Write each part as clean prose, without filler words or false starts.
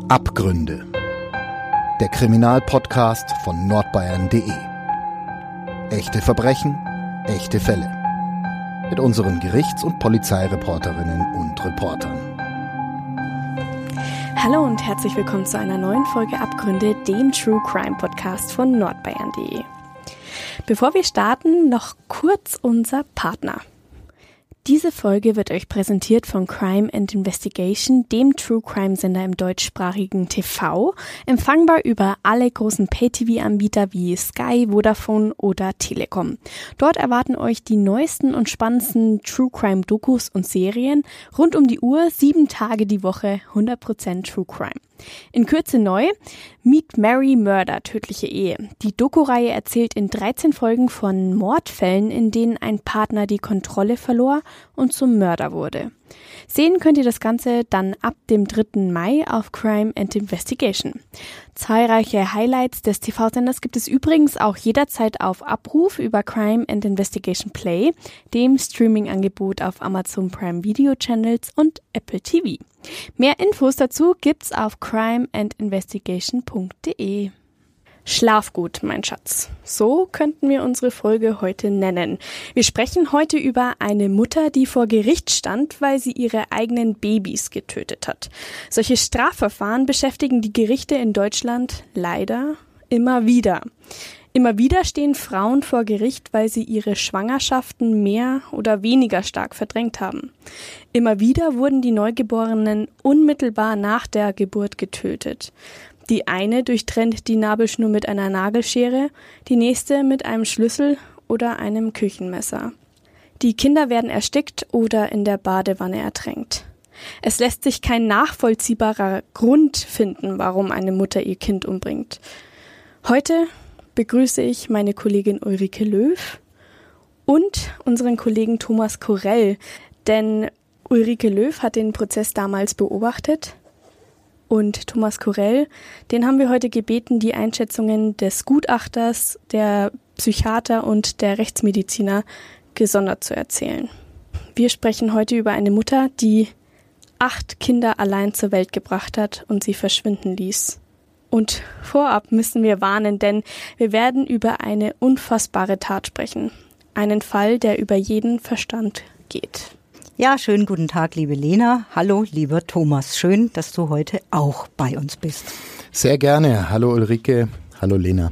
Abgründe. Der Kriminalpodcast von nordbayern.de. Echte Verbrechen, echte Fälle. Mit unseren Gerichts- und Polizeireporterinnen und Reportern. Hallo und herzlich willkommen zu einer neuen Folge Abgründe, dem True Crime Podcast von nordbayern.de. Bevor wir starten, noch kurz unser Partner. Diese Folge wird euch präsentiert von Crime and Investigation, dem True Crime Sender im deutschsprachigen TV, empfangbar über alle großen Pay-TV-Anbieter wie Sky, Vodafone oder Telekom. Dort erwarten euch die neuesten und spannendsten True Crime Dokus und Serien rund um die Uhr, 7 Tage die Woche, 100% True Crime. In Kürze neu, Meet Mary Murder, tödliche Ehe. Die Doku-Reihe erzählt in 13 Folgen von Mordfällen, in denen ein Partner die Kontrolle verlor und zum Mörder wurde. Sehen könnt ihr das Ganze dann ab dem 3. Mai auf Crime and Investigation. Zahlreiche Highlights des TV-Senders gibt es übrigens auch jederzeit auf Abruf über Crime and Investigation Play, dem Streaming-Angebot auf Amazon Prime Video Channels und Apple TV. Mehr Infos dazu gibt's auf crimeandinvestigation.de. Schlaf gut, mein Schatz. So könnten wir unsere Folge heute nennen. Wir sprechen heute über eine Mutter, die vor Gericht stand, weil sie ihre eigenen Babys getötet hat. Solche Strafverfahren beschäftigen die Gerichte in Deutschland leider immer wieder. Immer wieder stehen Frauen vor Gericht, weil sie ihre Schwangerschaften mehr oder weniger stark verdrängt haben. Immer wieder wurden die Neugeborenen unmittelbar nach der Geburt getötet. Die eine durchtrennt die Nabelschnur mit einer Nagelschere, die nächste mit einem Schlüssel oder einem Küchenmesser. Die Kinder werden erstickt oder in der Badewanne ertränkt. Es lässt sich kein nachvollziehbarer Grund finden, warum eine Mutter ihr Kind umbringt. Heute begrüße ich meine Kollegin Ulrike Löw und unseren Kollegen Thomas Korell, denn Ulrike Löw hat den Prozess damals beobachtet. Und Thomas Korell, den haben wir heute gebeten, die Einschätzungen des Gutachters, der Psychiater und der Rechtsmediziner gesondert zu erzählen. Wir sprechen heute über eine Mutter, die 8 Kinder allein zur Welt gebracht hat und sie verschwinden ließ. Und vorab müssen wir warnen, denn wir werden über eine unfassbare Tat sprechen. Einen Fall, der über jeden Verstand geht. Ja, schönen guten Tag, liebe Lena. Hallo, lieber Thomas. Schön, dass du heute auch bei uns bist. Sehr gerne. Hallo Ulrike. Hallo Lena.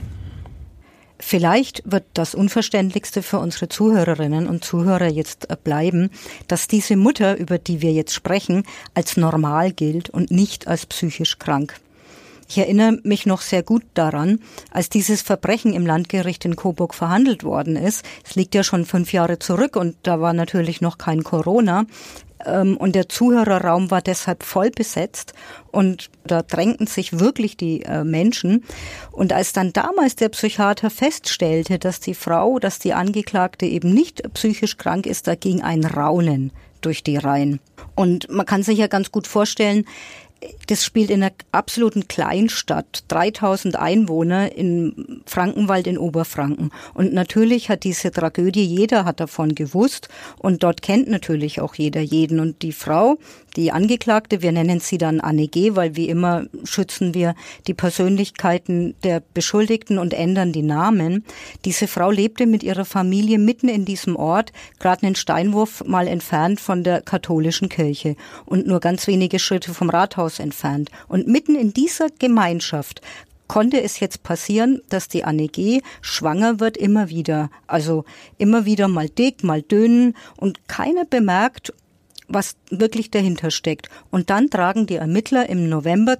Vielleicht wird das Unverständlichste für unsere Zuhörerinnen und Zuhörer jetzt bleiben, dass diese Mutter, über die wir jetzt sprechen, als normal gilt und nicht als psychisch krank. Ich erinnere mich noch sehr gut daran, als dieses Verbrechen im Landgericht in Coburg verhandelt worden ist. Es liegt ja schon 5 Jahre zurück und da war natürlich noch kein Corona. Und der Zuhörerraum war deshalb voll besetzt und da drängten sich wirklich die Menschen. Und als dann damals der Psychiater feststellte, dass die Angeklagte eben nicht psychisch krank ist, da ging ein Raunen durch die Reihen. Und man kann sich ja ganz gut vorstellen, das spielt in einer absoluten Kleinstadt, 3000 Einwohner in Frankenwald in Oberfranken. Und natürlich hat diese Tragödie, jeder hat davon gewusst und dort kennt natürlich auch jeder jeden. Und die Frau, die Angeklagte, wir nennen sie dann Anne G., weil wie immer schützen wir die Persönlichkeiten der Beschuldigten und ändern die Namen. Diese Frau lebte mit ihrer Familie mitten in diesem Ort, gerade einen Steinwurf mal entfernt von der katholischen Kirche und nur ganz wenige Schritte vom Rathaus entfernt. Und mitten in dieser Gemeinschaft konnte es jetzt passieren, dass die Anne G. schwanger wird immer wieder. Also immer wieder mal dick, mal dünn und keiner bemerkt, was wirklich dahinter steckt. Und dann tragen die Ermittler im November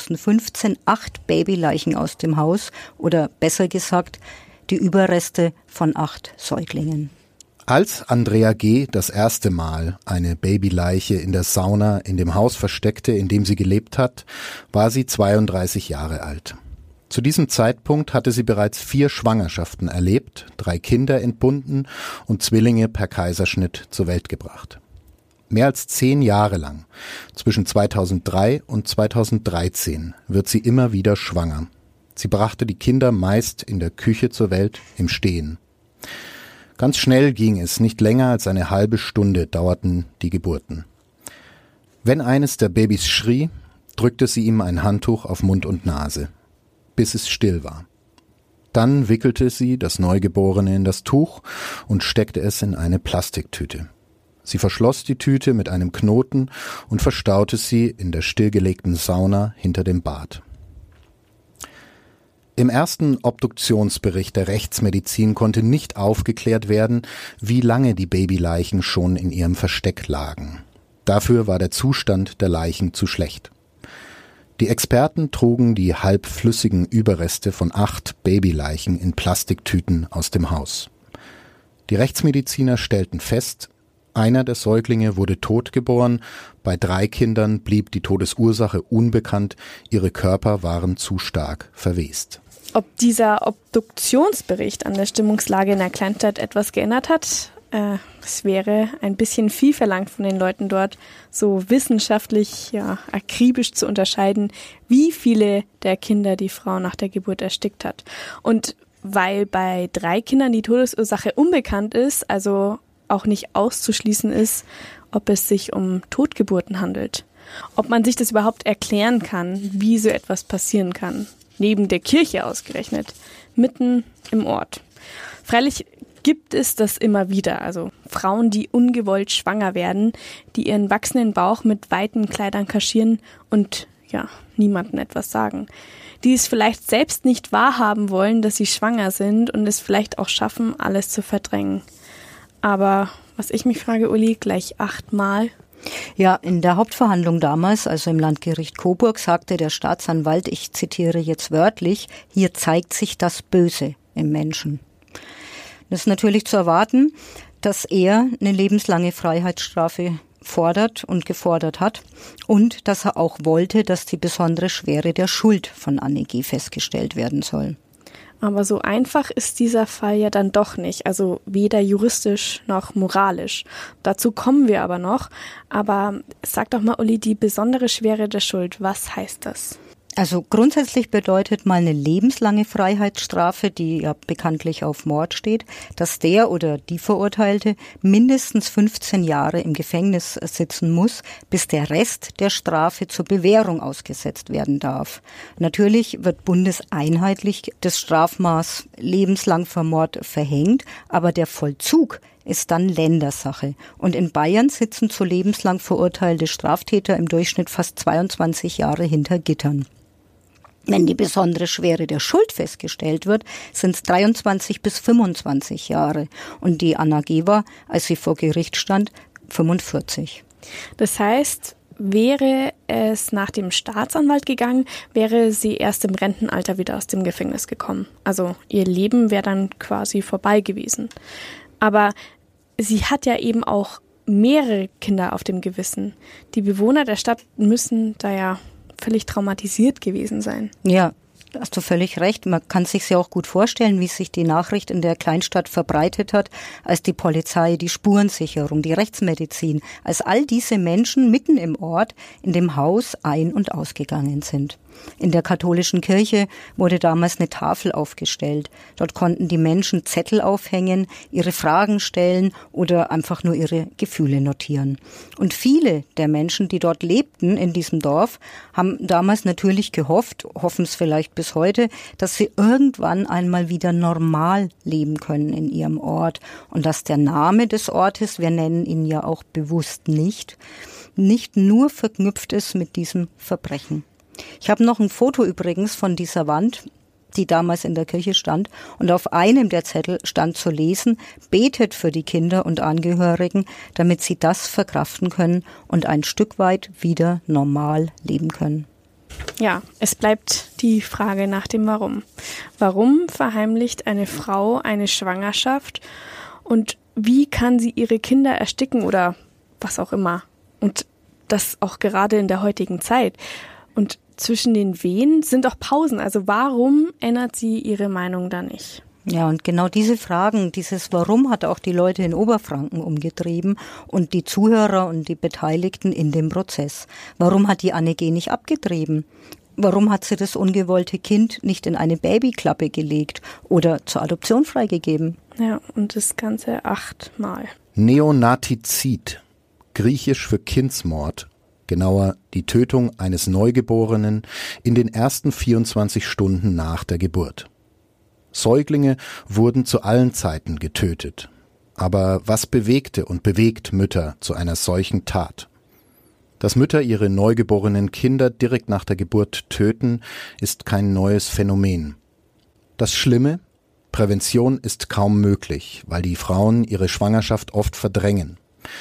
2015 8 Babyleichen aus dem Haus oder besser gesagt die Überreste von 8 Säuglingen. Als Andrea G. das erste Mal eine Babyleiche in der Sauna in dem Haus versteckte, in dem sie gelebt hat, war sie 32 Jahre alt. Zu diesem Zeitpunkt hatte sie bereits 4 Schwangerschaften erlebt, 3 Kinder entbunden und Zwillinge per Kaiserschnitt zur Welt gebracht. Mehr als 10 Jahre lang, zwischen 2003 und 2013, wird sie immer wieder schwanger. Sie brachte die Kinder meist in der Küche zur Welt, im Stehen. Ganz schnell ging es, nicht länger als eine halbe Stunde dauerten die Geburten. Wenn eines der Babys schrie, drückte sie ihm ein Handtuch auf Mund und Nase, bis es still war. Dann wickelte sie das Neugeborene in das Tuch und steckte es in eine Plastiktüte. Sie verschloss die Tüte mit einem Knoten und verstaute sie in der stillgelegten Sauna hinter dem Bad. Im ersten Obduktionsbericht der Rechtsmedizin konnte nicht aufgeklärt werden, wie lange die Babyleichen schon in ihrem Versteck lagen. Dafür war der Zustand der Leichen zu schlecht. Die Experten trugen die halbflüssigen Überreste von 8 Babyleichen in Plastiktüten aus dem Haus. Die Rechtsmediziner stellten fest, einer der Säuglinge wurde tot geboren, bei 3 Kindern blieb die Todesursache unbekannt, ihre Körper waren zu stark verwest. Ob dieser Obduktionsbericht an der Stimmungslage in der Kleinstadt etwas geändert hat? Es wäre ein bisschen viel verlangt von den Leuten dort, so wissenschaftlich, akribisch zu unterscheiden, wie viele der Kinder die Frau nach der Geburt erstickt hat. Und weil bei 3 Kindern die Todesursache unbekannt ist, also auch nicht auszuschließen ist, ob es sich um Totgeburten handelt. Ob man sich das überhaupt erklären kann, wie so etwas passieren kann. Neben der Kirche ausgerechnet, mitten im Ort. Freilich gibt es das immer wieder, also Frauen, die ungewollt schwanger werden, die ihren wachsenden Bauch mit weiten Kleidern kaschieren und niemandem etwas sagen. Die es vielleicht selbst nicht wahrhaben wollen, dass sie schwanger sind und es vielleicht auch schaffen, alles zu verdrängen. Aber was ich mich frage, Uli, gleich 8-mal. Ja, in der Hauptverhandlung damals, also im Landgericht Coburg, sagte der Staatsanwalt, ich zitiere jetzt wörtlich, hier zeigt sich das Böse im Menschen. Das ist natürlich zu erwarten, dass er eine lebenslange Freiheitsstrafe fordert und gefordert hat und dass er auch wollte, dass die besondere Schwere der Schuld von Anne G. festgestellt werden soll. Aber so einfach ist dieser Fall ja dann doch nicht, also weder juristisch noch moralisch. Dazu kommen wir aber noch. Aber sag doch mal, Uli, die besondere Schwere der Schuld, was heißt das? Also grundsätzlich bedeutet mal eine lebenslange Freiheitsstrafe, die ja bekanntlich auf Mord steht, dass der oder die Verurteilte mindestens 15 Jahre im Gefängnis sitzen muss, bis der Rest der Strafe zur Bewährung ausgesetzt werden darf. Natürlich wird bundeseinheitlich das Strafmaß lebenslang für Mord verhängt, aber der Vollzug ist dann Ländersache. Und in Bayern sitzen zu lebenslang verurteilte Straftäter im Durchschnitt fast 22 Jahre hinter Gittern. Wenn die besondere Schwere der Schuld festgestellt wird, sind es 23 bis 25 Jahre. Und die Anna G. war, als sie vor Gericht stand, 45. Das heißt, wäre es nach dem Staatsanwalt gegangen, wäre sie erst im Rentenalter wieder aus dem Gefängnis gekommen. Also ihr Leben wäre dann quasi vorbei gewesen. Aber sie hat ja eben auch mehrere Kinder auf dem Gewissen. Die Bewohner der Stadt müssen da ja völlig traumatisiert gewesen sein. Ja, hast du völlig recht. Man kann sich ja auch gut vorstellen, wie sich die Nachricht in der Kleinstadt verbreitet hat, als die Polizei, die Spurensicherung, die Rechtsmedizin, als all diese Menschen mitten im Ort in dem Haus ein- und ausgegangen sind. In der katholischen Kirche wurde damals eine Tafel aufgestellt. Dort konnten die Menschen Zettel aufhängen, ihre Fragen stellen oder einfach nur ihre Gefühle notieren. Und viele der Menschen, die dort lebten in diesem Dorf, haben damals natürlich gehofft, hoffen es vielleicht bis heute, dass sie irgendwann einmal wieder normal leben können in ihrem Ort und dass der Name des Ortes, wir nennen ihn ja auch bewusst nicht nur verknüpft ist mit diesem Verbrechen. Ich habe noch ein Foto übrigens von dieser Wand, die damals in der Kirche stand, und auf einem der Zettel stand zu lesen: Betet für die Kinder und Angehörigen, damit sie das verkraften können und ein Stück weit wieder normal leben können. Ja, es bleibt die Frage nach dem Warum. Warum verheimlicht eine Frau eine Schwangerschaft und wie kann sie ihre Kinder ersticken oder was auch immer? Und das auch gerade in der heutigen Zeit. Und zwischen den Wehen sind auch Pausen. Also warum ändert sie ihre Meinung da nicht? Ja, und genau diese Fragen, dieses Warum hat auch die Leute in Oberfranken umgetrieben und die Zuhörer und die Beteiligten in dem Prozess. Warum hat die Anne G. nicht abgetrieben? Warum hat sie das ungewollte Kind nicht in eine Babyklappe gelegt oder zur Adoption freigegeben? Ja, und das Ganze 8-mal. Neonatizid, griechisch für Kindsmord, genauer die Tötung eines Neugeborenen in den ersten 24 Stunden nach der Geburt. Säuglinge wurden zu allen Zeiten getötet. Aber was bewegte und bewegt Mütter zu einer solchen Tat? Dass Mütter ihre neugeborenen Kinder direkt nach der Geburt töten, ist kein neues Phänomen. Das Schlimme: Prävention ist kaum möglich, weil die Frauen ihre Schwangerschaft oft verdrängen.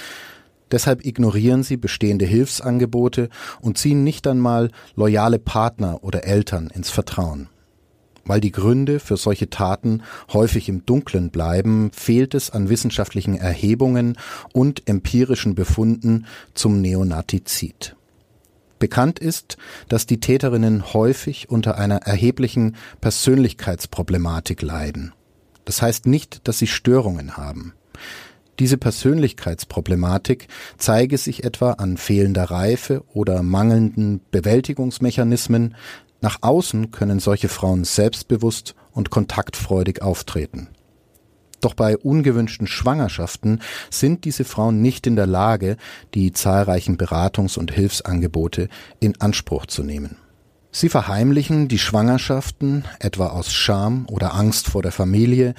Deshalb ignorieren sie bestehende Hilfsangebote und ziehen nicht einmal loyale Partner oder Eltern ins Vertrauen. Weil die Gründe für solche Taten häufig im Dunkeln bleiben, fehlt es an wissenschaftlichen Erhebungen und empirischen Befunden zum Neonatizid. Bekannt ist, dass die Täterinnen häufig unter einer erheblichen Persönlichkeitsproblematik leiden. Das heißt nicht, dass sie Störungen haben. Diese Persönlichkeitsproblematik zeige sich etwa an fehlender Reife oder mangelnden Bewältigungsmechanismen. Nach außen können solche Frauen selbstbewusst und kontaktfreudig auftreten. Doch bei ungewünschten Schwangerschaften sind diese Frauen nicht in der Lage, die zahlreichen Beratungs- und Hilfsangebote in Anspruch zu nehmen. Sie verheimlichen die Schwangerschaften etwa aus Scham oder Angst vor der Familie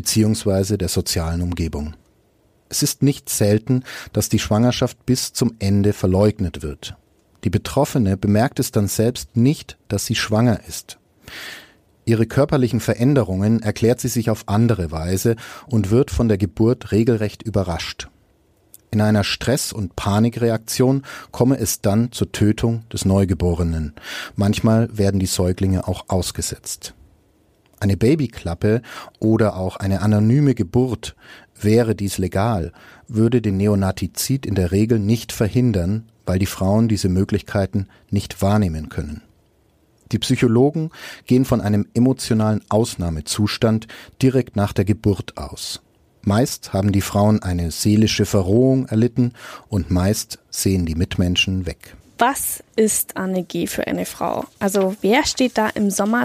bzw. der sozialen Umgebung. Es ist nicht selten, dass die Schwangerschaft bis zum Ende verleugnet wird. Die Betroffene bemerkt es dann selbst nicht, dass sie schwanger ist. Ihre körperlichen Veränderungen erklärt sie sich auf andere Weise und wird von der Geburt regelrecht überrascht. In einer Stress- und Panikreaktion komme es dann zur Tötung des Neugeborenen. Manchmal werden die Säuglinge auch ausgesetzt. Eine Babyklappe oder auch eine anonyme Geburt, wäre dies legal, würde den Neonatizid in der Regel nicht verhindern, weil die Frauen diese Möglichkeiten nicht wahrnehmen können. Die Psychologen gehen von einem emotionalen Ausnahmezustand direkt nach der Geburt aus. Meist haben die Frauen eine seelische Verrohung erlitten und meist sehen die Mitmenschen weg. Was ist Anne G. für eine Frau? Also wer steht da im Sommer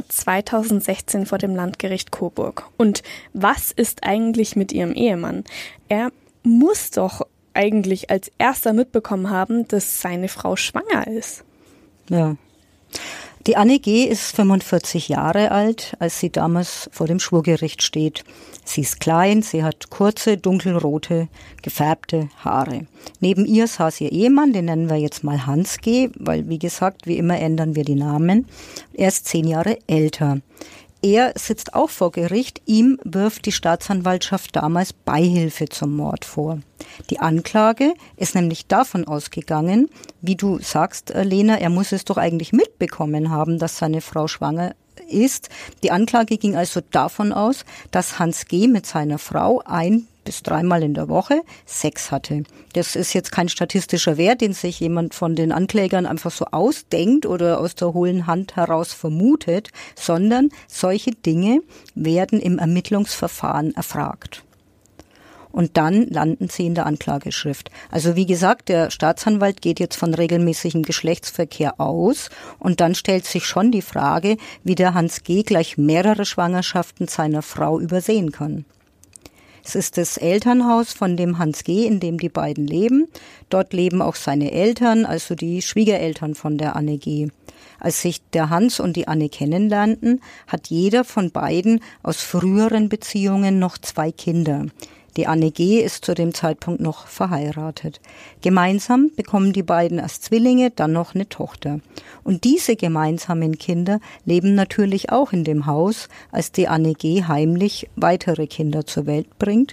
2016 vor dem Landgericht Coburg? Und was ist eigentlich mit ihrem Ehemann? Er muss doch eigentlich als erster mitbekommen haben, dass seine Frau schwanger ist. Ja. Die Anne G. ist 45 Jahre alt, als sie damals vor dem Schwurgericht steht. Sie ist klein, sie hat kurze, dunkelrote, gefärbte Haare. Neben ihr saß ihr Ehemann, den nennen wir jetzt mal Hans G., weil, wie gesagt, wie immer ändern wir die Namen. Er ist 10 Jahre älter. Er sitzt auch vor Gericht. Ihm wirft die Staatsanwaltschaft damals Beihilfe zum Mord vor. Die Anklage ist nämlich davon ausgegangen, wie du sagst, Lena, er muss es doch eigentlich mitbekommen haben, dass seine Frau schwanger ist. Die Anklage ging also davon aus, dass Hans G. mit seiner Frau 1 bis 3 Mal in der Woche Sex hatte. Das ist jetzt kein statistischer Wert, den sich jemand von den Anklägern einfach so ausdenkt oder aus der hohlen Hand heraus vermutet, sondern solche Dinge werden im Ermittlungsverfahren erfragt. Und dann landen sie in der Anklageschrift. Also wie gesagt, der Staatsanwalt geht jetzt von regelmäßigem Geschlechtsverkehr aus und dann stellt sich schon die Frage, wie der Hans G. gleich mehrere Schwangerschaften seiner Frau übersehen kann. Es ist das Elternhaus von dem Hans G., in dem die beiden leben. Dort leben auch seine Eltern, also die Schwiegereltern von der Anne G. Als sich der Hans und die Anne kennenlernten, hat jeder von beiden aus früheren Beziehungen noch 2 Kinder. Die Anne G. ist zu dem Zeitpunkt noch verheiratet. Gemeinsam bekommen die beiden als Zwillinge dann noch eine Tochter. Und diese gemeinsamen Kinder leben natürlich auch in dem Haus, als die Anne G. heimlich weitere Kinder zur Welt bringt,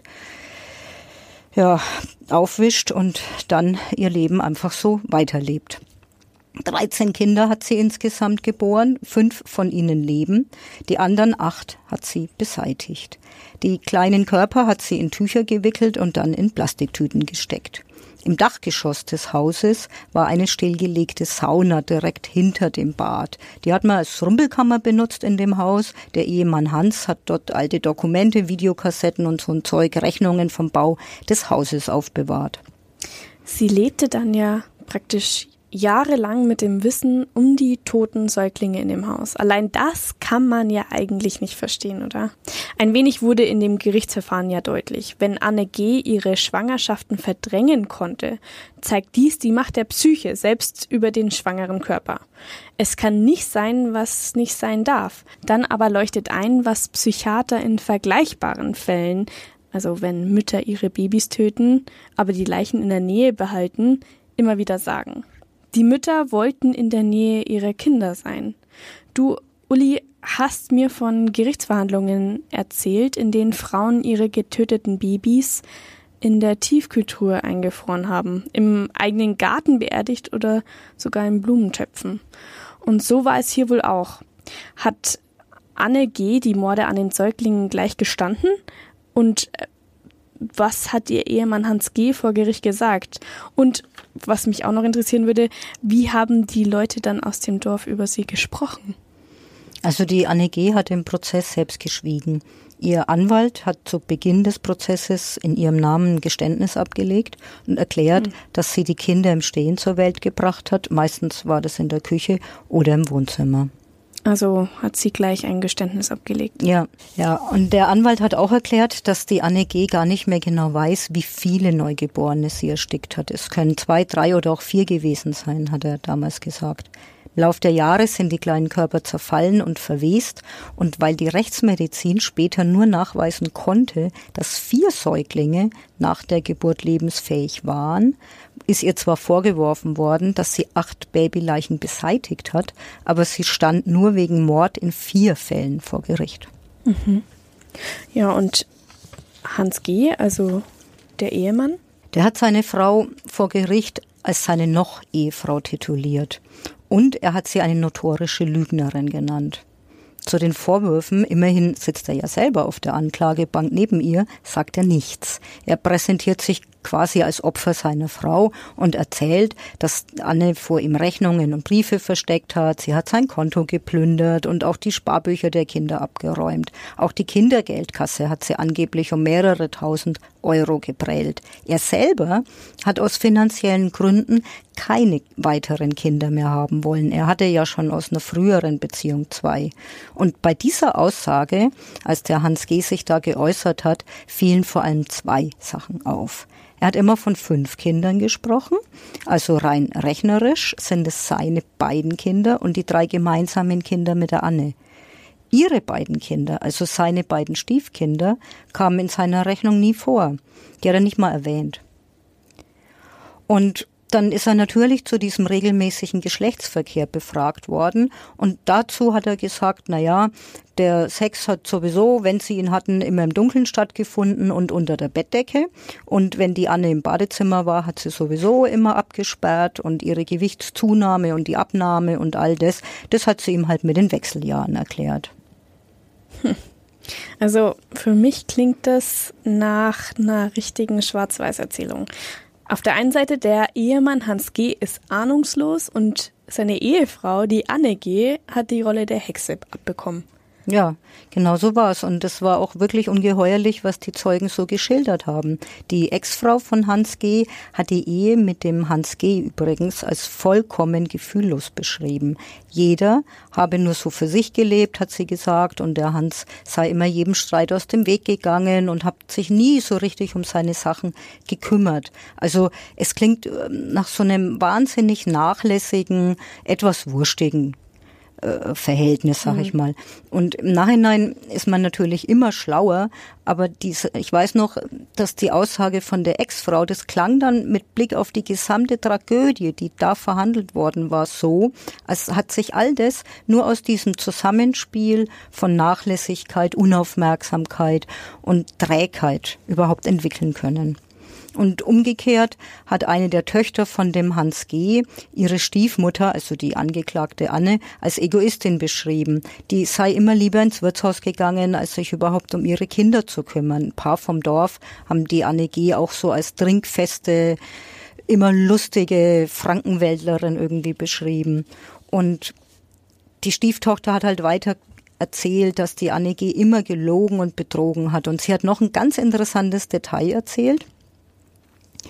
ja, aufwischt und dann ihr Leben einfach so weiterlebt. 13 Kinder hat sie insgesamt geboren, 5 von ihnen leben, die anderen 8 hat sie beseitigt. Die kleinen Körper hat sie in Tücher gewickelt und dann in Plastiktüten gesteckt. Im Dachgeschoss des Hauses war eine stillgelegte Sauna direkt hinter dem Bad. Die hat man als Rumpelkammer benutzt in dem Haus. Der Ehemann Hans hat dort alte Dokumente, Videokassetten und so ein Zeug, Rechnungen vom Bau des Hauses aufbewahrt. Sie lebte dann ja praktisch jahrelang mit dem Wissen um die toten Säuglinge in dem Haus. Allein das kann man ja eigentlich nicht verstehen, oder? Ein wenig wurde in dem Gerichtsverfahren ja deutlich. Wenn Anne G. ihre Schwangerschaften verdrängen konnte, zeigt dies die Macht der Psyche, selbst über den schwangeren Körper. Es kann nicht sein, was nicht sein darf. Dann aber leuchtet ein, was Psychiater in vergleichbaren Fällen, also wenn Mütter ihre Babys töten, aber die Leichen in der Nähe behalten, immer wieder sagen. Die Mütter wollten in der Nähe ihrer Kinder sein. Du, Uli, hast mir von Gerichtsverhandlungen erzählt, in denen Frauen ihre getöteten Babys in der Tiefkühltruhe eingefroren haben, im eigenen Garten beerdigt oder sogar in Blumentöpfen. Und so war es hier wohl auch. Hat Anne G. die Morde an den Säuglingen gleich gestanden? Und was hat ihr Ehemann Hans G. vor Gericht gesagt? Und was mich auch noch interessieren würde, wie haben die Leute dann aus dem Dorf über sie gesprochen? Also die Anne G. hat im Prozess selbst geschwiegen. Ihr Anwalt hat zu Beginn des Prozesses in ihrem Namen ein Geständnis abgelegt und erklärt, dass sie die Kinder im Stehen zur Welt gebracht hat. Meistens war das in der Küche oder im Wohnzimmer. Also hat sie gleich ein Geständnis abgelegt. Ja. Und der Anwalt hat auch erklärt, dass die Anne G. gar nicht mehr genau weiß, wie viele Neugeborene sie erstickt hat. Es können 2, 3 oder auch 4 gewesen sein, hat er damals gesagt. Im Lauf der Jahre sind die kleinen Körper zerfallen und verwest. Und weil die Rechtsmedizin später nur nachweisen konnte, dass 4 Säuglinge nach der Geburt lebensfähig waren, ist ihr zwar vorgeworfen worden, dass sie 8 Babyleichen beseitigt hat, aber sie stand nur wegen Mord in 4 Fällen vor Gericht. Mhm. Ja, und Hans G., also der Ehemann? Der hat seine Frau vor Gericht als seine Noch-Ehefrau tituliert. Und er hat sie eine notorische Lügnerin genannt. Zu den Vorwürfen, immerhin sitzt er ja selber auf der Anklagebank neben ihr, sagt er nichts. Er präsentiert sich quasi als Opfer seiner Frau und erzählt, dass Anne vor ihm Rechnungen und Briefe versteckt hat. Sie hat sein Konto geplündert und auch die Sparbücher der Kinder abgeräumt. Auch die Kindergeldkasse hat sie angeblich um mehrere 1000 Euro geprellt. Er selber hat aus finanziellen Gründen keine weiteren Kinder mehr haben wollen. Er hatte ja schon aus einer früheren Beziehung 2. Und bei dieser Aussage, als der Hans G. sich da geäußert hat, fielen vor allem 2 Sachen auf. Er hat immer von 5 Kindern gesprochen, also rein rechnerisch sind es seine beiden Kinder und die 3 gemeinsamen Kinder mit der Anne. Ihre beiden Kinder, also seine beiden Stiefkinder, kamen in seiner Rechnung nie vor. Die hat er nicht mal erwähnt. Und dann ist er natürlich zu diesem regelmäßigen Geschlechtsverkehr befragt worden und dazu hat er gesagt, der Sex hat sowieso, wenn sie ihn hatten, immer im Dunkeln stattgefunden und unter der Bettdecke und wenn die Anne im Badezimmer war, hat sie sowieso immer abgesperrt und ihre Gewichtszunahme und die Abnahme und all das hat sie ihm halt mit den Wechseljahren erklärt. Also für mich klingt das nach einer richtigen Schwarz-Weiß-Erzählung. Auf der einen Seite, der Ehemann Hans G. ist ahnungslos und seine Ehefrau, die Anne G., hat die Rolle der Hexe abbekommen. Ja, genau so war es. Und es war auch wirklich ungeheuerlich, was die Zeugen so geschildert haben. Die Ex-Frau von Hans G. hat die Ehe mit dem Hans G. übrigens als vollkommen gefühllos beschrieben. Jeder habe nur so für sich gelebt, hat sie gesagt, und der Hans sei immer jedem Streit aus dem Weg gegangen und hat sich nie so richtig um seine Sachen gekümmert. Also es klingt nach so einem wahnsinnig nachlässigen, etwas wurstigen Verhältnis, sag ich mal. Und im Nachhinein ist man natürlich immer schlauer, aber ich weiß noch, dass die Aussage von der Ex-Frau, das klang dann mit Blick auf die gesamte Tragödie, die da verhandelt worden war, so, als hat sich all das nur aus diesem Zusammenspiel von Nachlässigkeit, Unaufmerksamkeit und Trägheit überhaupt entwickeln können. Und umgekehrt hat eine der Töchter von dem Hans G. ihre Stiefmutter, also die angeklagte Anne, als Egoistin beschrieben. Die sei immer lieber ins Wirtshaus gegangen, als sich überhaupt um ihre Kinder zu kümmern. Ein paar vom Dorf haben die Anne G. auch so als trinkfeste, immer lustige Frankenwäldlerin irgendwie beschrieben. Und die Stieftochter hat halt weiter erzählt, dass die Anne G. immer gelogen und betrogen hat. Und sie hat noch ein ganz interessantes Detail erzählt.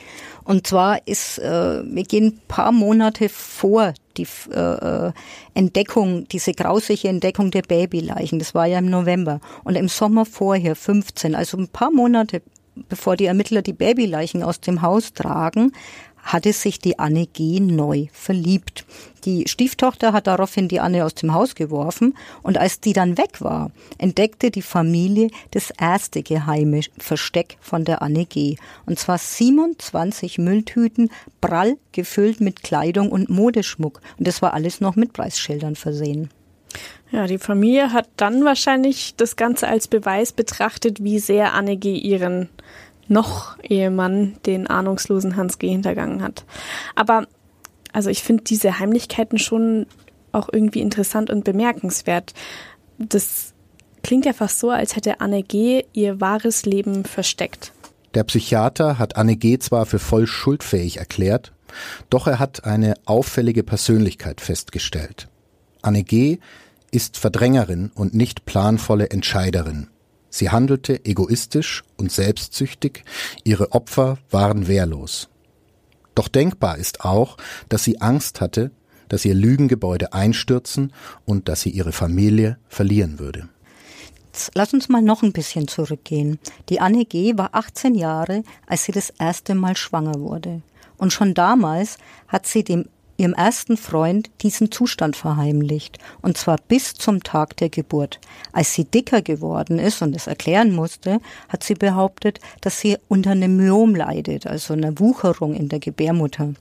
Und zwar wir gehen ein paar Monate vor die Entdeckung, diese grausige Entdeckung der Babyleichen. Das war ja im November. Und im Sommer vorher, 15, also ein paar Monate bevor die Ermittler die Babyleichen aus dem Haus tragen, hatte sich die Anne G. neu verliebt. Die Stieftochter hat daraufhin die Anne aus dem Haus geworfen und als die dann weg war, entdeckte die Familie das erste geheime Versteck von der Anne G. Und zwar 27 Mülltüten, prall gefüllt mit Kleidung und Modeschmuck. Und das war alles noch mit Preisschildern versehen. Ja, die Familie hat dann wahrscheinlich das Ganze als Beweis betrachtet, wie sehr Anne G. ihren noch Ehemann, den ahnungslosen Hans G. hintergangen hat. Aber also ich finde diese Heimlichkeiten schon auch irgendwie interessant und bemerkenswert. Das klingt ja fast so, als hätte Anne G. ihr wahres Leben versteckt. Der Psychiater hat Anne G. zwar für voll schuldfähig erklärt, doch er hat eine auffällige Persönlichkeit festgestellt. Anne G. ist Verdrängerin und nicht planvolle Entscheiderin. Sie handelte egoistisch und selbstsüchtig, ihre Opfer waren wehrlos. Doch denkbar ist auch, dass sie Angst hatte, dass ihr Lügengebäude einstürzen und dass sie ihre Familie verlieren würde. Jetzt lass uns mal noch ein bisschen zurückgehen. Die Anne G. war 18 Jahre, als sie das erste Mal schwanger wurde. Und schon damals hat sie ihrem ersten Freund diesen Zustand verheimlicht, und zwar bis zum Tag der Geburt. Als sie dicker geworden ist und es erklären musste, hat sie behauptet, dass sie unter einem Myom leidet, also einer Wucherung in der Gebärmutter.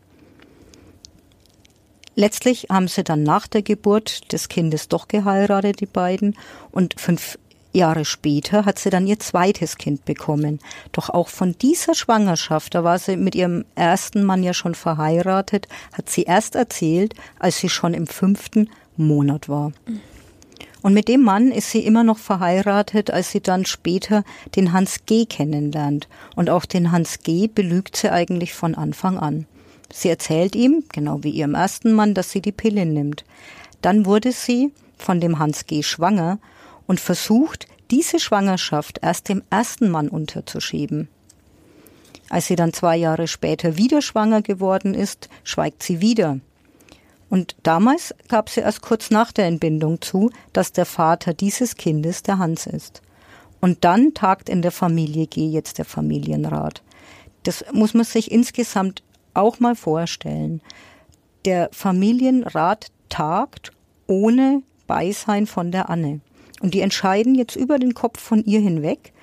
Letztlich haben sie dann nach der Geburt des Kindes doch geheiratet, die beiden, und 5 Jahre später hat sie dann ihr zweites Kind bekommen. Doch auch von dieser Schwangerschaft, da war sie mit ihrem ersten Mann ja schon verheiratet, hat sie erst erzählt, als sie schon im 5. Monat war. Und mit dem Mann ist sie immer noch verheiratet, als sie dann später den Hans G. kennenlernt. Und auch den Hans G. belügt sie eigentlich von Anfang an. Sie erzählt ihm, genau wie ihrem ersten Mann, dass sie die Pille nimmt. Dann wurde sie von dem Hans G. schwanger und versucht, diese Schwangerschaft erst dem ersten Mann unterzuschieben. Als sie dann 2 Jahre später wieder schwanger geworden ist, schweigt sie wieder. Und damals gab sie erst kurz nach der Entbindung zu, dass der Vater dieses Kindes der Hans ist. Und dann tagt in der Familie G. jetzt der Familienrat. Das muss man sich insgesamt auch mal vorstellen. Der Familienrat tagt ohne Beisein von der Anne. Und die entscheiden jetzt über den Kopf von ihr hinweg,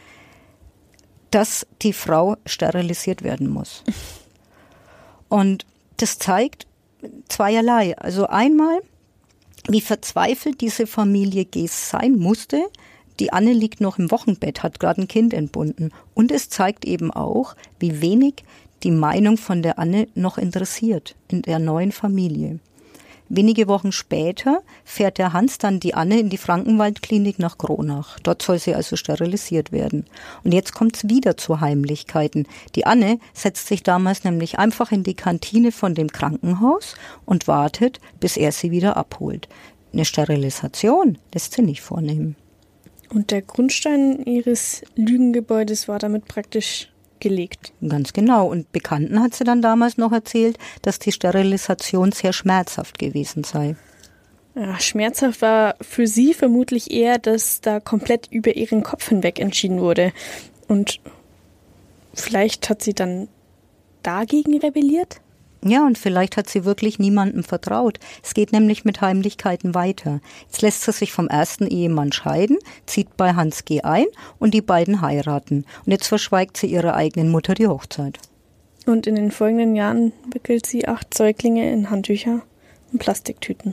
dass die Frau sterilisiert werden muss. Und das zeigt zweierlei. Also einmal, wie verzweifelt diese Familie G. sein musste. Die Anne liegt noch im Wochenbett, hat gerade ein Kind entbunden. Und es zeigt eben auch, wie wenig die Meinung von der Anne noch interessiert in der neuen Familie. Wenige Wochen später fährt der Hans dann die Anne in die Frankenwaldklinik nach Kronach. Dort soll sie also sterilisiert werden. Und jetzt kommt es wieder zu Heimlichkeiten. Die Anne setzt sich damals nämlich einfach in die Kantine von dem Krankenhaus und wartet, bis er sie wieder abholt. Eine Sterilisation lässt sie nicht vornehmen. Und der Grundstein ihres Lügengebäudes war damit praktisch gelegt. Ganz genau. Und Bekannten hat sie dann damals noch erzählt, dass die Sterilisation sehr schmerzhaft gewesen sei. Ja, schmerzhaft war für sie vermutlich eher, dass da komplett über ihren Kopf hinweg entschieden wurde. Und vielleicht hat sie dann dagegen rebelliert? Ja, und vielleicht hat sie wirklich niemandem vertraut. Es geht nämlich mit Heimlichkeiten weiter. Jetzt lässt sie sich vom ersten Ehemann scheiden, zieht bei Hans G. ein und die beiden heiraten. Und jetzt verschweigt sie ihrer eigenen Mutter die Hochzeit. Und in den folgenden Jahren wickelt sie 8 Säuglinge in Handtücher und Plastiktüten.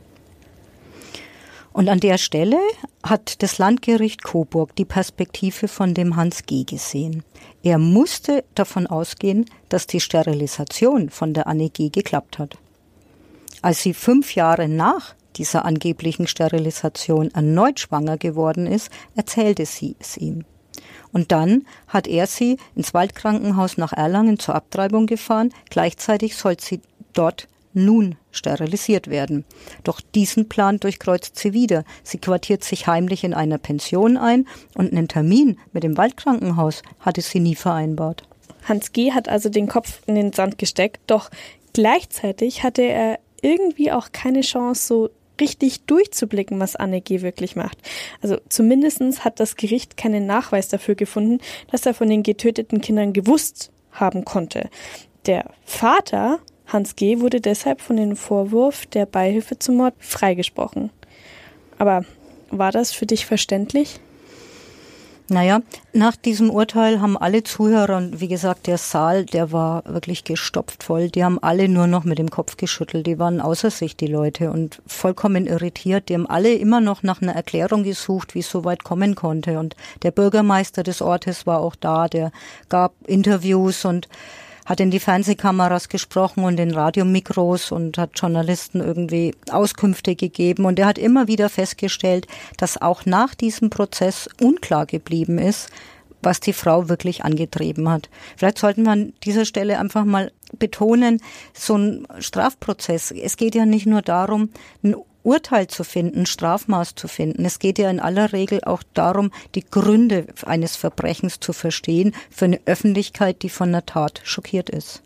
Und an der Stelle hat das Landgericht Coburg die Perspektive von dem Hans G. gesehen. Er musste davon ausgehen, dass die Sterilisation von der Anne G. geklappt hat. Als sie 5 Jahre nach dieser angeblichen Sterilisation erneut schwanger geworden ist, erzählte sie es ihm. Und dann hat er sie ins Waldkrankenhaus nach Erlangen zur Abtreibung gefahren. Gleichzeitig soll sie dort nun sterilisiert werden. Doch diesen Plan durchkreuzt sie wieder. Sie quartiert sich heimlich in einer Pension ein und einen Termin mit dem Waldkrankenhaus hatte sie nie vereinbart. Hans G. hat also den Kopf in den Sand gesteckt, doch gleichzeitig hatte er irgendwie auch keine Chance, so richtig durchzublicken, was Anne G. wirklich macht. Also zumindest hat das Gericht keinen Nachweis dafür gefunden, dass er von den getöteten Kindern gewusst haben konnte. Der Vater, Hans G., wurde deshalb von dem Vorwurf der Beihilfe zum Mord freigesprochen. Aber war das für dich verständlich? Naja, nach diesem Urteil haben alle Zuhörer, und wie gesagt, der Saal, der war wirklich gestopft voll, die haben alle nur noch mit dem Kopf geschüttelt, die waren außer sich, die Leute, und vollkommen irritiert. Die haben alle immer noch nach einer Erklärung gesucht, wie es so weit kommen konnte. Und der Bürgermeister des Ortes war auch da, der gab Interviews und hat in die Fernsehkameras gesprochen und in Radiomikros und hat Journalisten irgendwie Auskünfte gegeben. Und er hat immer wieder festgestellt, dass auch nach diesem Prozess unklar geblieben ist, was die Frau wirklich angetrieben hat. Vielleicht sollten wir an dieser Stelle einfach mal betonen, so ein Strafprozess, es geht ja nicht nur darum, ein Urteil zu finden, Strafmaß zu finden. Es geht ja in aller Regel auch darum, die Gründe eines Verbrechens zu verstehen für eine Öffentlichkeit, die von der Tat schockiert ist.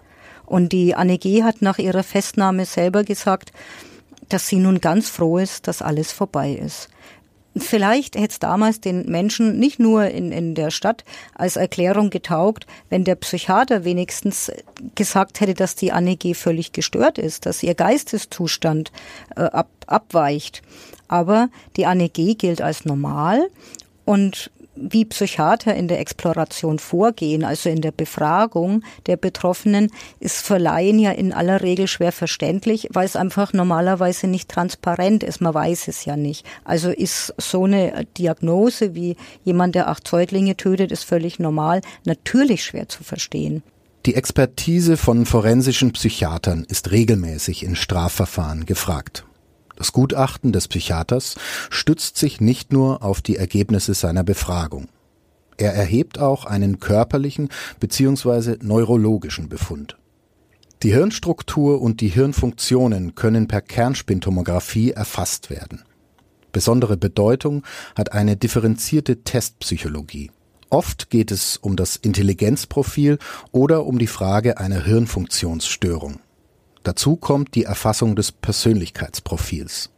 Und die Anne G. hat nach ihrer Festnahme selber gesagt, dass sie nun ganz froh ist, dass alles vorbei ist. Vielleicht hätte es damals den Menschen nicht nur in der Stadt als Erklärung getaugt, wenn der Psychiater wenigstens gesagt hätte, dass die Anne G. völlig gestört ist, dass ihr Geisteszustand abweicht. Aber die Anne G. gilt als normal, und wie Psychiater in der Exploration vorgehen, also in der Befragung der Betroffenen, ist für Laien ja in aller Regel schwer verständlich, weil es einfach normalerweise nicht transparent ist. Man weiß es ja nicht. Also ist so eine Diagnose wie jemand, der 8 Säuglinge tötet, ist völlig normal, natürlich schwer zu verstehen. Die Expertise von forensischen Psychiatern ist regelmäßig in Strafverfahren gefragt. Das Gutachten des Psychiaters stützt sich nicht nur auf die Ergebnisse seiner Befragung. Er erhebt auch einen körperlichen bzw. neurologischen Befund. Die Hirnstruktur und die Hirnfunktionen können per Kernspintomographie erfasst werden. Besondere Bedeutung hat eine differenzierte Testpsychologie. Oft geht es um das Intelligenzprofil oder um die Frage einer Hirnfunktionsstörung. Dazu kommt die Erfassung des Persönlichkeitsprofils.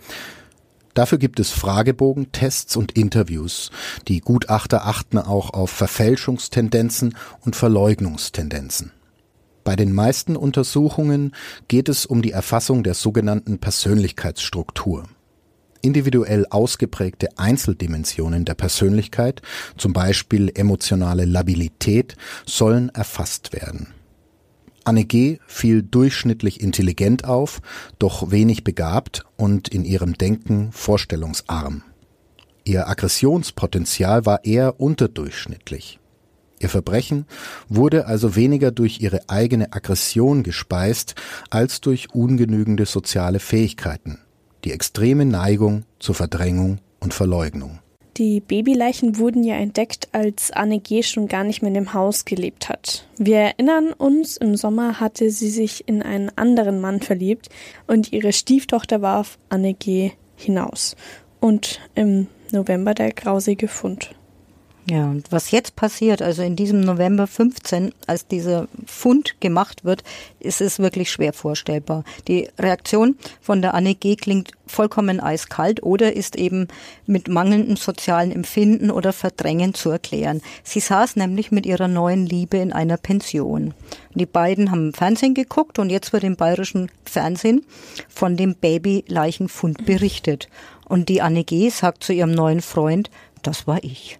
Dafür gibt es Fragebogen, Tests und Interviews. Die Gutachter achten auch auf Verfälschungstendenzen und Verleugnungstendenzen. Bei den meisten Untersuchungen geht es um die Erfassung der sogenannten Persönlichkeitsstruktur. Individuell ausgeprägte Einzeldimensionen der Persönlichkeit, zum Beispiel emotionale Labilität, sollen erfasst werden. Anne G. fiel durchschnittlich intelligent auf, doch wenig begabt und in ihrem Denken vorstellungsarm. Ihr Aggressionspotenzial war eher unterdurchschnittlich. Ihr Verbrechen wurde also weniger durch ihre eigene Aggression gespeist, als durch ungenügende soziale Fähigkeiten, die extreme Neigung zur Verdrängung und Verleugnung. Die Babyleichen wurden ja entdeckt, als Anne G. schon gar nicht mehr in dem Haus gelebt hat. Wir erinnern uns, im Sommer hatte sie sich in einen anderen Mann verliebt und ihre Stieftochter warf Anne G. hinaus. Und im November der grausige Fund. Ja, und was jetzt passiert, also in diesem November 15, als dieser Fund gemacht wird, ist es wirklich schwer vorstellbar. Die Reaktion von der Anne G. klingt vollkommen eiskalt oder ist eben mit mangelndem sozialen Empfinden oder Verdrängen zu erklären. Sie saß nämlich mit ihrer neuen Liebe in einer Pension. Die beiden haben Fernsehen geguckt und jetzt wird im bayerischen Fernsehen von dem Babyleichenfund berichtet. Und die Anne G. sagt zu ihrem neuen Freund, das war ich.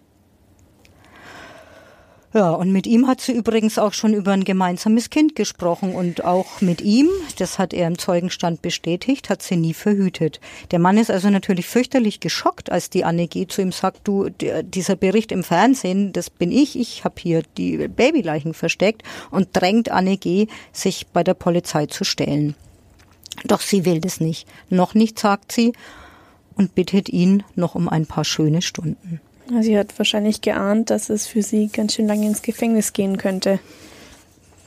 Ja, und mit ihm hat sie übrigens auch schon über ein gemeinsames Kind gesprochen und auch mit ihm, das hat er im Zeugenstand bestätigt, hat sie nie verhütet. Der Mann ist also natürlich fürchterlich geschockt, als die Anne G. zu ihm sagt, du, dieser Bericht im Fernsehen, das bin ich habe hier die Babyleichen versteckt, und drängt Anne G., sich bei der Polizei zu stellen. Doch sie will das nicht. Noch nicht, sagt sie, und bittet ihn noch um ein paar schöne Stunden. Sie hat wahrscheinlich geahnt, dass es für sie ganz schön lange ins Gefängnis gehen könnte.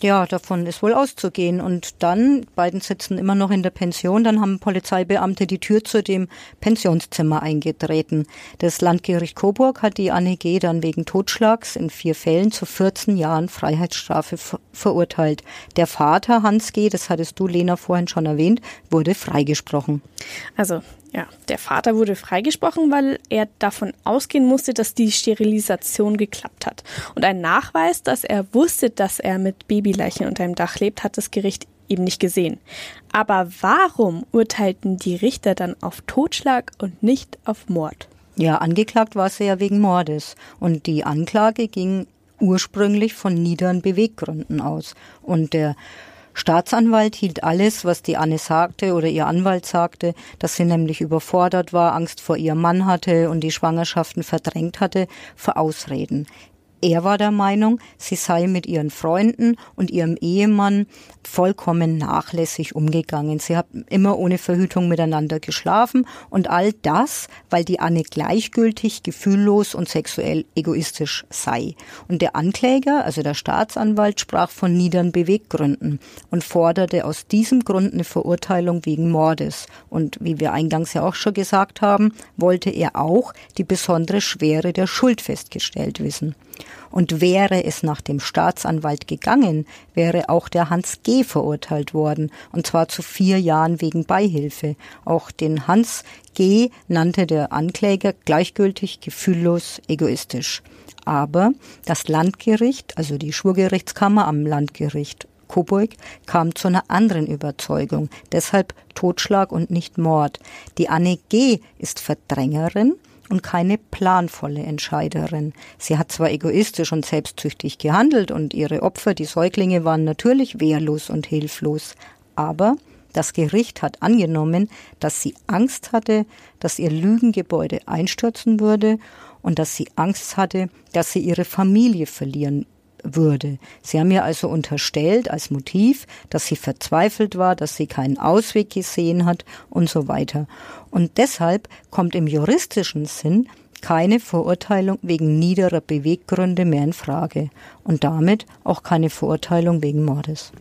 Ja, davon ist wohl auszugehen. Und dann, beiden sitzen immer noch in der Pension, dann haben Polizeibeamte die Tür zu dem Pensionszimmer eingetreten. Das Landgericht Coburg hat die Anne G. dann wegen Totschlags in 4 Fällen zu 14 Jahren Freiheitsstrafe verurteilt. Der Vater, Hans G., das hattest du, Lena, vorhin schon erwähnt, wurde freigesprochen. Also, ja, der Vater wurde freigesprochen, weil er davon ausgehen musste, dass die Sterilisation geklappt hat. Und ein Nachweis, dass er wusste, dass er mit Babyleichen unter dem Dach lebt, hat das Gericht eben nicht gesehen. Aber warum urteilten die Richter dann auf Totschlag und nicht auf Mord? Ja, angeklagt war sie ja wegen Mordes. Und die Anklage ging ursprünglich von niederen Beweggründen aus. Und der Staatsanwalt hielt alles, was die Anne sagte oder ihr Anwalt sagte, dass sie nämlich überfordert war, Angst vor ihrem Mann hatte und die Schwangerschaften verdrängt hatte, für Ausreden. Er war der Meinung, sie sei mit ihren Freunden und ihrem Ehemann vollkommen nachlässig umgegangen. Sie haben immer ohne Verhütung miteinander geschlafen und all das, weil die Anne gleichgültig, gefühllos und sexuell egoistisch sei. Und der Ankläger, also der Staatsanwalt, sprach von niederen Beweggründen und forderte aus diesem Grund eine Verurteilung wegen Mordes. Und wie wir eingangs ja auch schon gesagt haben, wollte er auch die besondere Schwere der Schuld festgestellt wissen. Und wäre es nach dem Staatsanwalt gegangen, wäre auch der Hans G. verurteilt worden, und zwar zu 4 Jahren wegen Beihilfe. Auch den Hans G. nannte der Ankläger gleichgültig, gefühllos, egoistisch. Aber das Landgericht, also die Schwurgerichtskammer am Landgericht Coburg, kam zu einer anderen Überzeugung. Deshalb Totschlag und nicht Mord. Die Anne G. ist Verdrängerin und keine planvolle Entscheiderin. Sie hat zwar egoistisch und selbstsüchtig gehandelt und ihre Opfer, die Säuglinge, waren natürlich wehrlos und hilflos. Aber das Gericht hat angenommen, dass sie Angst hatte, dass ihr Lügengebäude einstürzen würde und dass sie Angst hatte, dass sie ihre Familie verlieren würde. Sie haben ihr also unterstellt als Motiv, dass sie verzweifelt war, dass sie keinen Ausweg gesehen hat und so weiter. Und deshalb kommt im juristischen Sinn keine Verurteilung wegen niederer Beweggründe mehr in Frage und damit auch keine Verurteilung wegen Mordes.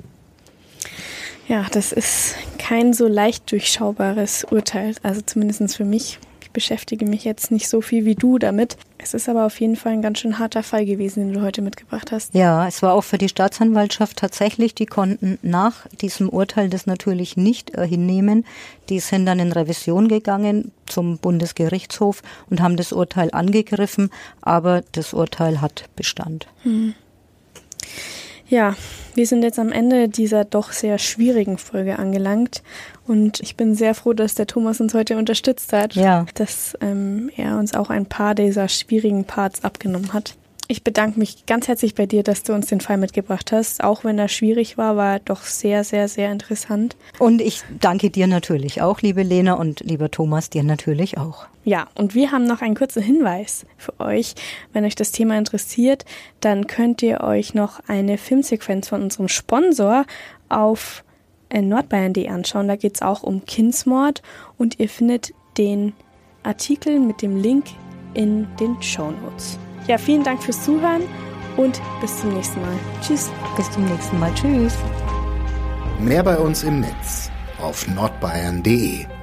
Ja, das ist kein so leicht durchschaubares Urteil, also zumindest für mich. Ich beschäftige mich jetzt nicht so viel wie du damit. Es ist aber auf jeden Fall ein ganz schön harter Fall gewesen, den du heute mitgebracht hast. Ja, es war auch für die Staatsanwaltschaft tatsächlich, die konnten nach diesem Urteil das natürlich nicht hinnehmen. Die sind dann in Revision gegangen zum Bundesgerichtshof und haben das Urteil angegriffen, aber das Urteil hat Bestand. Ja, wir sind jetzt am Ende dieser doch sehr schwierigen Folge angelangt und ich bin sehr froh, dass der Thomas uns heute unterstützt hat, dass er uns auch ein paar dieser schwierigen Parts abgenommen hat. Ich bedanke mich ganz herzlich bei dir, dass du uns den Fall mitgebracht hast. Auch wenn er schwierig war, war er doch sehr, sehr, sehr interessant. Und ich danke dir natürlich auch, liebe Lena, und lieber Thomas, dir natürlich auch. Ja, und wir haben noch einen kurzen Hinweis für euch. Wenn euch das Thema interessiert, dann könnt ihr euch noch eine Filmsequenz von unserem Sponsor auf nordbayern.de anschauen. Da geht es auch um Kindsmord und ihr findet den Artikel mit dem Link in den Shownotes. Ja, vielen Dank fürs Zuhören und bis zum nächsten Mal. Tschüss. Bis zum nächsten Mal. Tschüss. Mehr bei uns im Netz auf nordbayern.de.